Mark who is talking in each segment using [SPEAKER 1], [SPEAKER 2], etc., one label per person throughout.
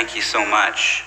[SPEAKER 1] thank you so much.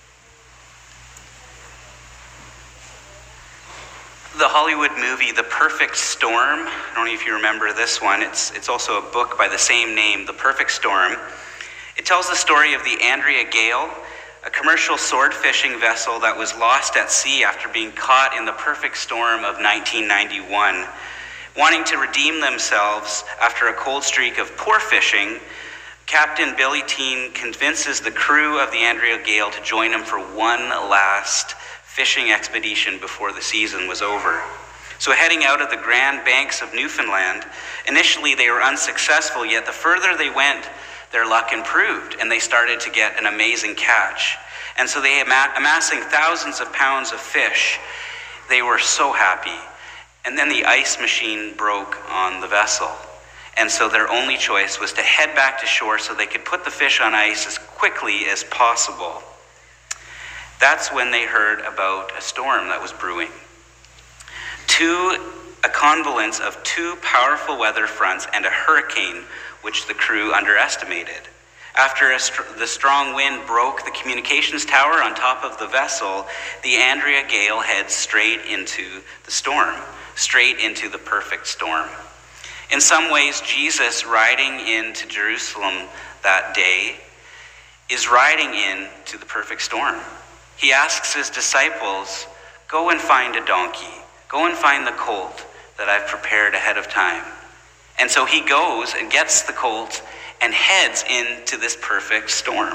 [SPEAKER 1] The Hollywood movie, The Perfect Storm, I don't know if you remember this one. It's also a book by the same name, The Perfect Storm. It tells the story of the Andrea Gale, a commercial sword fishing vessel that was lost at sea after being caught in the perfect storm of 1991. Wanting to redeem themselves after a cold streak of poor fishing, Captain Billy Teen convinces the crew of the Andrea Gale to join him for one last fishing expedition before the season was over. So heading out of the Grand Banks of Newfoundland, initially they were unsuccessful, yet the further they went, their luck improved, and they started to get an amazing catch. And so they amassing thousands of pounds of fish. They were so happy. And then the ice machine broke on the vessel. And so their only choice was to head back to shore so they could put the fish on ice as quickly as possible. That's when they heard about a storm that was brewing. A convergence of two powerful weather fronts and a hurricane, which the crew underestimated. After the strong wind broke the communications tower on top of the vessel, the Andrea Gale heads straight into the storm, straight into the perfect storm. In some ways, Jesus riding into Jerusalem that day is riding into the perfect storm. He asks his disciples, "Go and find a donkey. Go and find the colt that I've prepared ahead of time." And so he goes and gets the colt and heads into this perfect storm.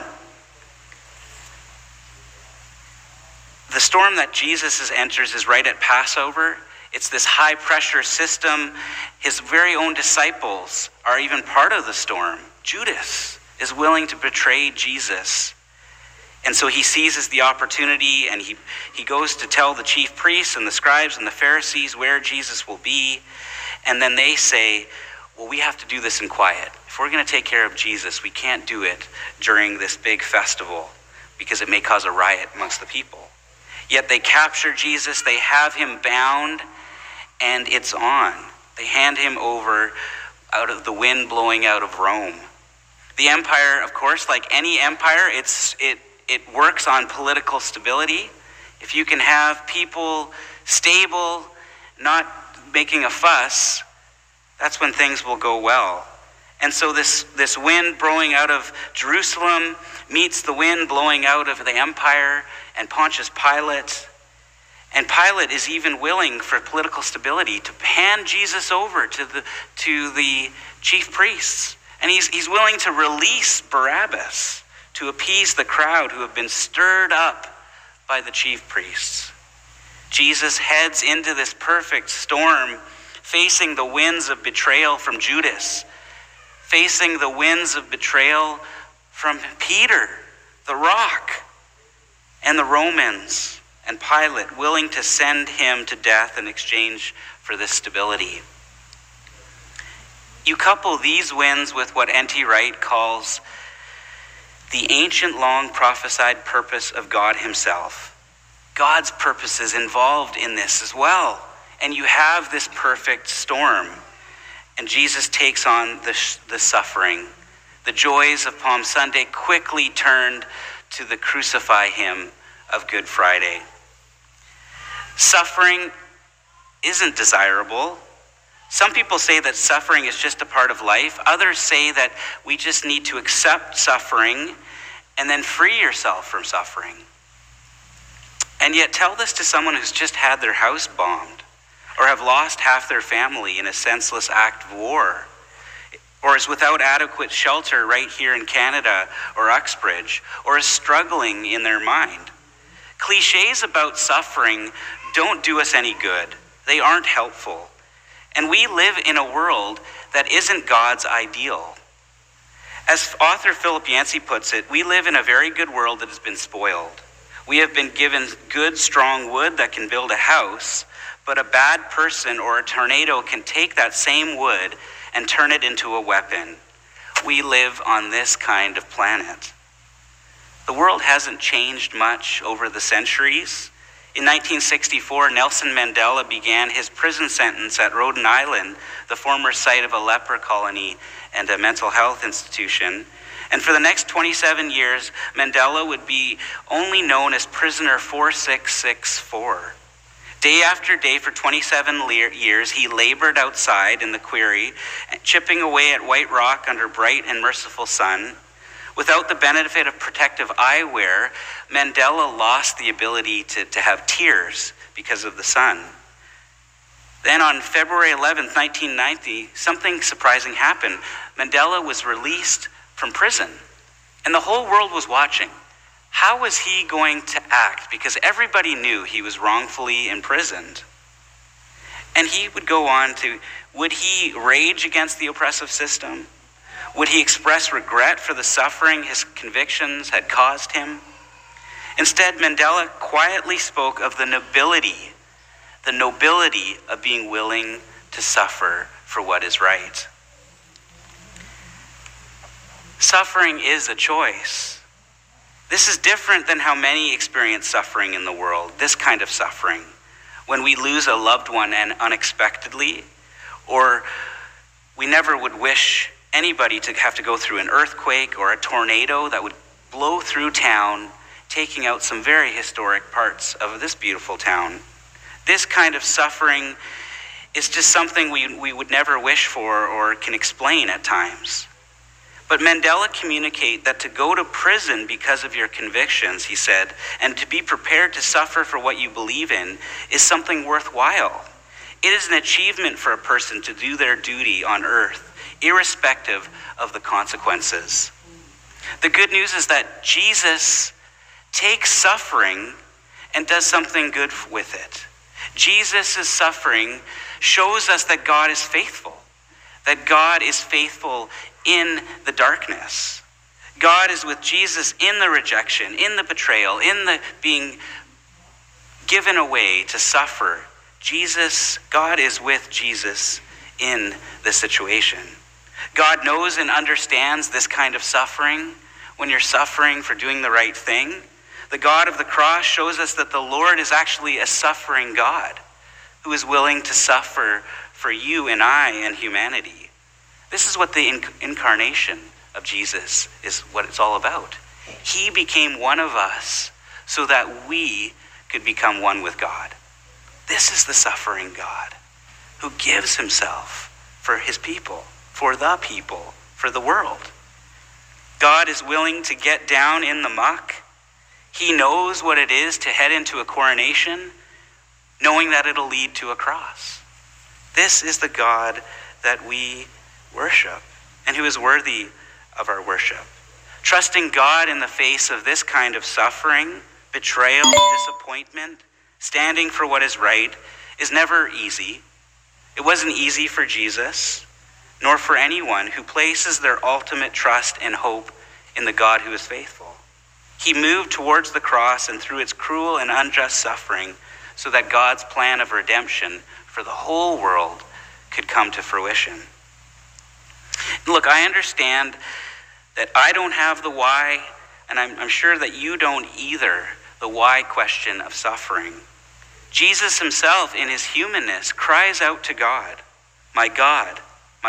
[SPEAKER 1] The storm that Jesus enters is right at Passover. It's this high-pressure system. His very own disciples are even part of the storm. Judas is willing to betray Jesus. And so he seizes the opportunity, and he goes to tell the chief priests and the scribes and the Pharisees where Jesus will be. And then they say, well, we have to do this in quiet. If we're going to take care of Jesus, we can't do it during this big festival because it may cause a riot amongst the people. Yet they capture Jesus, they have him bound, and it's on. They hand him over out of the wind blowing out of Rome. The empire, of course, like any empire, it works on political stability. If you can have people stable, not making a fuss, that's when things will go well. And so this wind blowing out of Jerusalem meets the wind blowing out of the empire and Pontius Pilate. And Pilate is even willing for political stability to hand Jesus over to the chief priests. And he's willing to release Barabbas to appease the crowd who have been stirred up by the chief priests. Jesus heads into this perfect storm, facing the winds of betrayal from Judas, facing the winds of betrayal from Peter, the rock, and the Romans, and Pilate, willing to send him to death in exchange for this stability. You couple these winds with what N.T. Wright calls the ancient long prophesied purpose of God himself. God's purpose is involved in this as well. And you have this perfect storm. And Jesus takes on the suffering. The joys of Palm Sunday quickly turned to the crucify him of Good Friday. Suffering isn't desirable. Some people say that suffering is just a part of life. Others say that we just need to accept suffering and then free yourself from suffering. And yet tell this to someone who's just had their house bombed, or have lost half their family in a senseless act of war, or is without adequate shelter right here in Canada or Uxbridge, or is struggling in their mind. Cliches about suffering don't do us any good. They aren't helpful. And we live in a world that isn't God's ideal. As author Philip Yancey puts it, we live in a very good world that has been spoiled. We have been given good, strong wood that can build a house, but a bad person or a tornado can take that same wood and turn it into a weapon. We live on this kind of planet. The world hasn't changed much over the centuries. In 1964, Nelson Mandela began his prison sentence at Rhode Island, the former site of a leper colony and a mental health institution. And for the next 27 years, Mandela would be only known as Prisoner 4664. Day after day for 27 years, he labored outside in the quarry, chipping away at white rock under bright and merciful sun. Without the benefit of protective eyewear, Mandela lost the ability to have tears because of the sun. Then on February 11th, 1990, something surprising happened. Mandela was released from prison, and the whole world was watching. How was he going to act? Because everybody knew he was wrongfully imprisoned. And he would go on to, would he rage against the oppressive system? Would he express regret for the suffering his convictions had caused him? Instead, Mandela quietly spoke of the nobility of being willing to suffer for what is right. Suffering is a choice. This is different than how many experience suffering in the world, this kind of suffering, when we lose a loved one and unexpectedly, or we never would wish anybody to have to go through an earthquake or a tornado that would blow through town, taking out some very historic parts of this beautiful town. This kind of suffering is just something we would never wish for or can explain at times. But Mandela communicated that to go to prison because of your convictions, he said, and to be prepared to suffer for what you believe in is something worthwhile. It is an achievement for a person to do their duty on earth, irrespective of the consequences. The good news is that Jesus takes suffering and does something good with it. Jesus' suffering shows us that God is faithful, that God is faithful in the darkness. God is with Jesus in the rejection, in the betrayal, in the being given away to suffer. God is with Jesus in the situation. God knows and understands this kind of suffering when you're suffering for doing the right thing. The God of the cross shows us that the Lord is actually a suffering God who is willing to suffer for you and I and humanity. This is what the incarnation of Jesus is, what it's all about. He became one of us so that we could become one with God. This is the suffering God who gives himself for his people, for the world. God is willing to get down in the muck. He knows what it is to head into a coronation, knowing that it'll lead to a cross. This is the God that we worship and who is worthy of our worship. Trusting God in the face of this kind of suffering, betrayal, disappointment, standing for what is right is never easy. It wasn't easy for Jesus, nor for anyone who places their ultimate trust and hope in the God who is faithful. He moved towards the cross and through its cruel and unjust suffering so that God's plan of redemption for the whole world could come to fruition. Look, I understand that I don't have the why, and I'm sure that you don't either, the why question of suffering. Jesus himself, in his humanness, cries out to God, my God,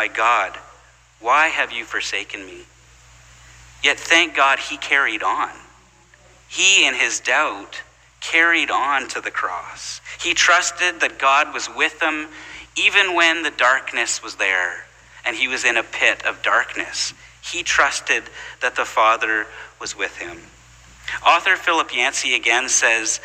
[SPEAKER 1] why have you forsaken me?" Yet thank God he carried on. He, in his doubt, carried on to the cross. He trusted that God was with him even when the darkness was there and he was in a pit of darkness. He trusted that the Father was with him. Author Philip Yancey again says,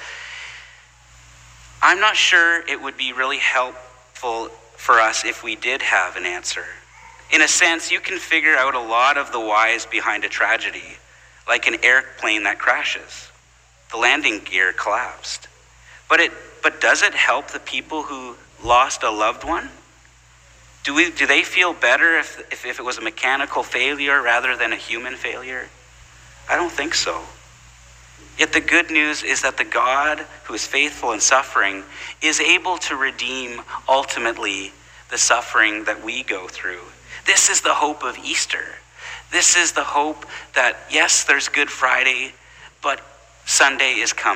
[SPEAKER 1] "I'm not sure it would be really helpful for us if we did have an answer. In a sense, you can figure out a lot of the whys behind a tragedy, like an airplane that crashes. The landing gear collapsed. But does it help the people who lost a loved one? Do they feel better if it was a mechanical failure rather than a human failure? I don't think so. Yet the good news is that the God who is faithful in suffering is able to redeem ultimately the suffering that we go through. This is the hope of Easter. This is the hope that, yes, there's Good Friday, but Sunday is coming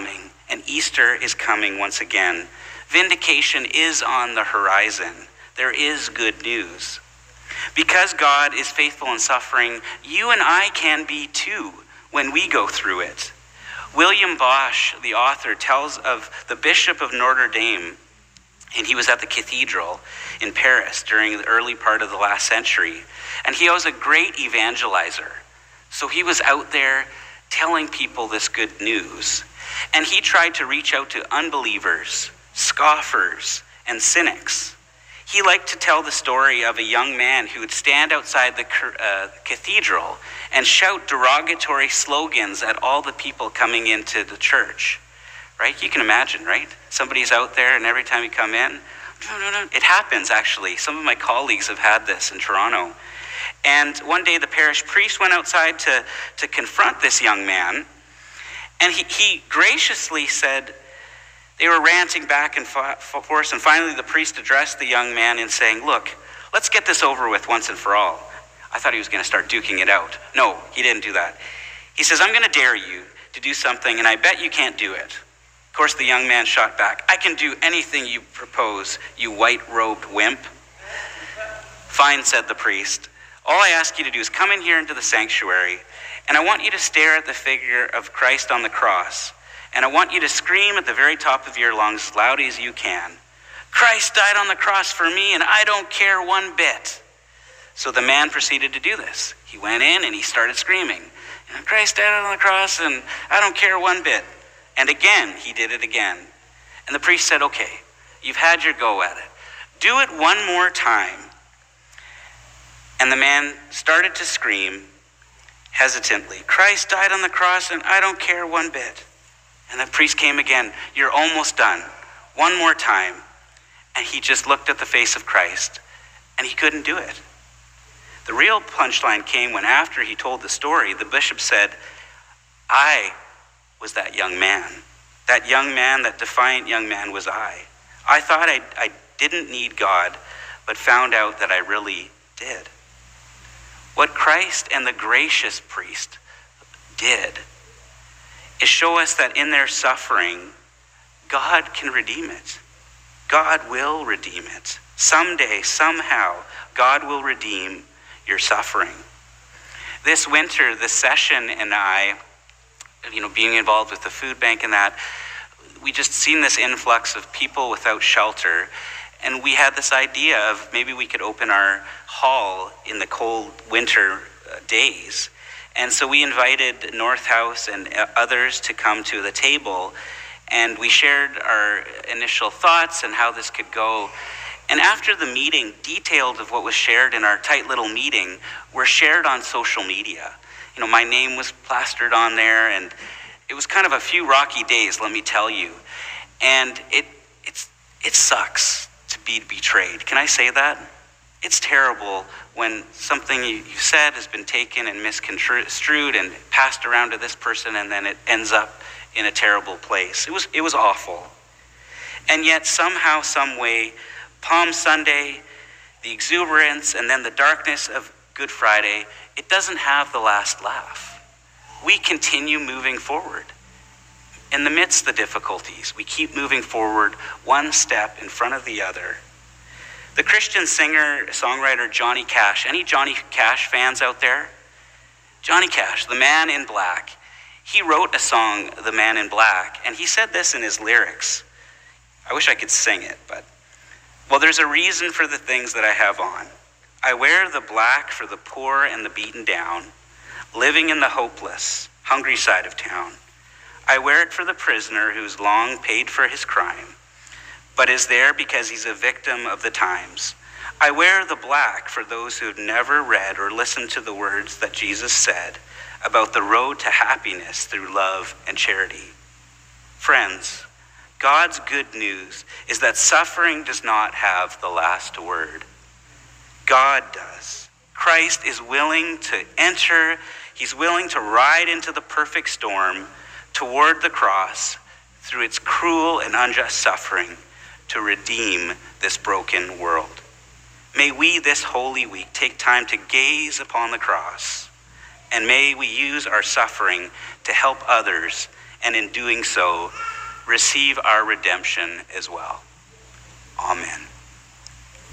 [SPEAKER 1] and Easter is coming once again. Vindication is on the horizon. There is good news. Because God is faithful in suffering, you and I can be too when we go through it. William Bosch, the author, tells of the Bishop of Notre Dame, and he was at the cathedral in Paris during the early part of the last century. And he was a great evangelizer. So he was out there telling people this good news. And he tried to reach out to unbelievers, scoffers, and cynics. He liked to tell the story of a young man who would stand outside the cathedral and shout derogatory slogans at all the people coming into the church. Right? You can imagine, right? Somebody's out there, and every time you come in, no. It happens, actually. Some of my colleagues have had this in Toronto. And one day the parish priest went outside to confront this young man, and he graciously said, they were ranting back and forth, and finally the priest addressed the young man in saying, look, let's get this over with once and for all. I thought he was going to start duking it out. No, he didn't do that. He says, I'm going to dare you to do something, and I bet you can't do it. Of course, the young man shot back, I can do anything you propose, you white-robed wimp. Fine, said the priest. All I ask you to do is come in here into the sanctuary, and I want you to stare at the figure of Christ on the cross. And I want you to scream at the very top of your lungs as loud as you can. Christ died on the cross for me, and I don't care one bit. So the man proceeded to do this. He went in and he started screaming, Christ died on the cross, and I don't care one bit. And again, he did it again. And the priest said, okay, you've had your go at it. Do it one more time. And the man started to scream hesitantly, Christ died on the cross, and I don't care one bit. And the priest came again, you're almost done. One more time. And he just looked at the face of Christ, and he couldn't do it. The real punchline came when, after he told the story, the bishop said, I was that young man. That young man, that defiant young man was I. I thought I didn't need God, but found out that I really did. What Christ and the gracious priest did is show us that in their suffering, God can redeem it. God will redeem it. Someday, somehow, God will redeem your suffering. This winter, the session and I, being involved with the food bank and that, we just seen this influx of people without shelter. And we had this idea of maybe we could open our hall in the cold winter days. And so we invited North House and others to come to the table, and we shared our initial thoughts and how this could go. And after the meeting, details of what was shared in our tight little meeting were shared on social media. My name was plastered on there, and it was kind of a few rocky days, let me tell you. And it sucks to be betrayed. Can I say that? It's terrible when something you said has been taken and misconstrued and passed around to this person, and then it ends up in a terrible place. It was awful. And yet somehow, some way, Palm Sunday, the exuberance, and then the darkness of Good Friday, it doesn't have the last laugh. We continue moving forward. In the midst of the difficulties, we keep moving forward one step in front of the other. The Christian singer, songwriter Johnny Cash. Any Johnny Cash fans out there? Johnny Cash, the Man in Black. He wrote a song, The Man in Black, and he said this in his lyrics. I wish I could sing it, but... Well, there's a reason for the things that I have on. I wear the black for the poor and the beaten down, living in the hopeless, hungry side of town. I wear it for the prisoner who's long paid for his crime, but is there because he's a victim of the times. I wear the black for those who've never read or listened to the words that Jesus said about the road to happiness through love and charity. Friends, God's good news is that suffering does not have the last word. God does. Christ is willing to enter. He's willing to ride into the perfect storm toward the cross through its cruel and unjust suffering to redeem this broken world. May we this Holy Week take time to gaze upon the cross, and may we use our suffering to help others, and in doing so, receive our redemption as well. Amen.